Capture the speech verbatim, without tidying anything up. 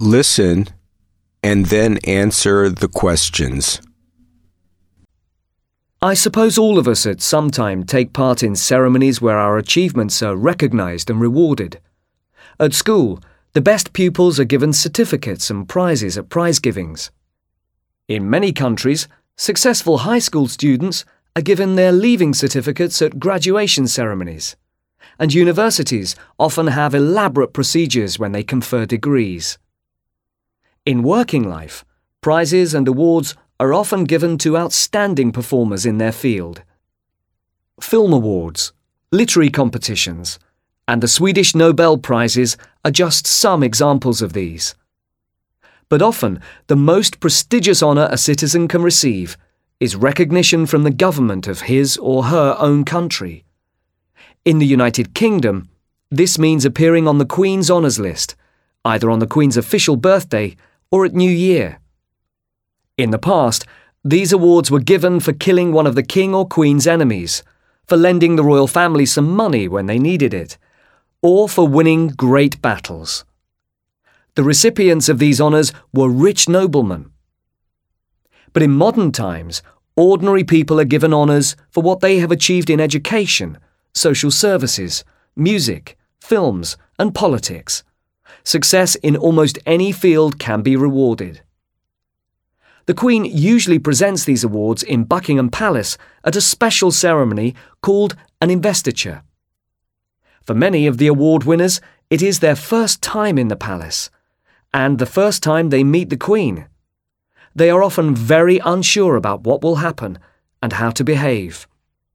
Listen and then answer the questions. I suppose all of us at some time take part in ceremonies where our achievements are recognized and rewarded. At school, the best pupils are given certificates and prizes at prize givings. In many countries, successful high school students are given their leaving certificates at graduation ceremonies, and universities often have elaborate procedures when they confer degrees. In working life, prizes and awards are often given to outstanding performers in their field. Film awards, literary competitions, and the Swedish Nobel Prizes are just some examples of these. But often, the most prestigious honour a citizen can receive is recognition from the government of his or her own country. In the United Kingdom, this means appearing on the Queen's Honours List, either on the Queen's official birthday or at New Year. In the past, these awards were given for killing one of the King or Queen's enemies, for lending the royal family some money when they needed it, or for winning great battles. The recipients of these honours were rich noblemen. But in modern times, ordinary people are given honours for what they have achieved in education, social services, music, films, and politics. Success in almost any field can be rewarded. The Queen usually presents these awards in Buckingham Palace at a special ceremony called an investiture. For many of the award winners, it is their first time in the palace, and the first time they meet the Queen. They are often very unsure about what will happen and how to behave.